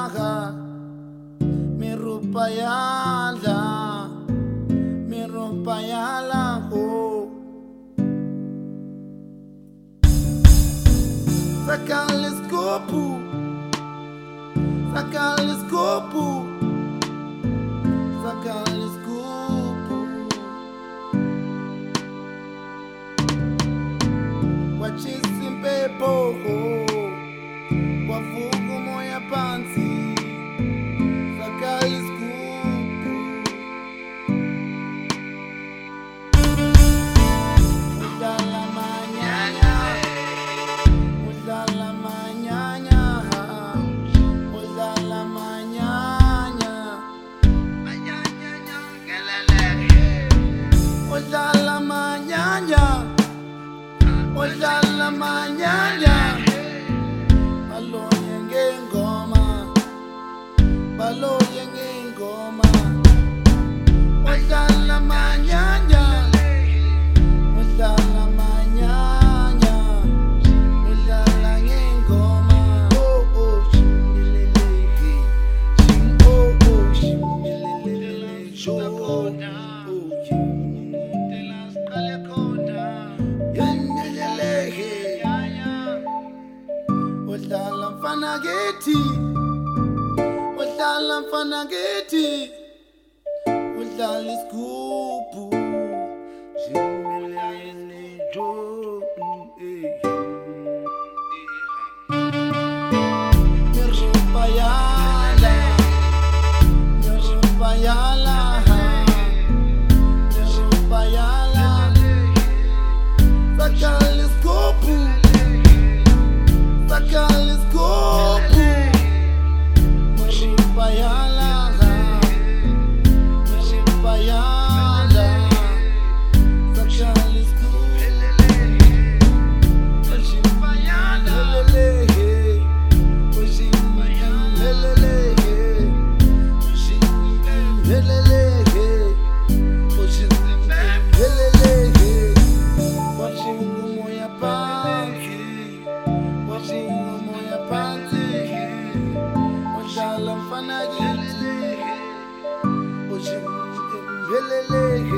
mi ropa yala ho. Saca el escopo, saca el escopo, saca el escopo. Wachisimpe poho, wafugu moya pansi. Saca el escopo. Udala mañana, udala mañana, udala mañana, udala mañana, udala mañana. Baloye ngengoma, baloye ngengoma. Udala mañana, udala mañana, udala ngengoma. Oh oh, shimileleke, shim oh oh, shimileleke, oh oh, yeneleleke. Udala mfana kithi, udala mfana kithi, udala isigubhu. Shimileleke, oh mi ropa yala, mi ropa yala, mi ropa yala. Saca el escopo, saca el escopo. Mi ropa yala, mi ropa yala. Saca el escopo, mi ropa yala. Mfana kithi,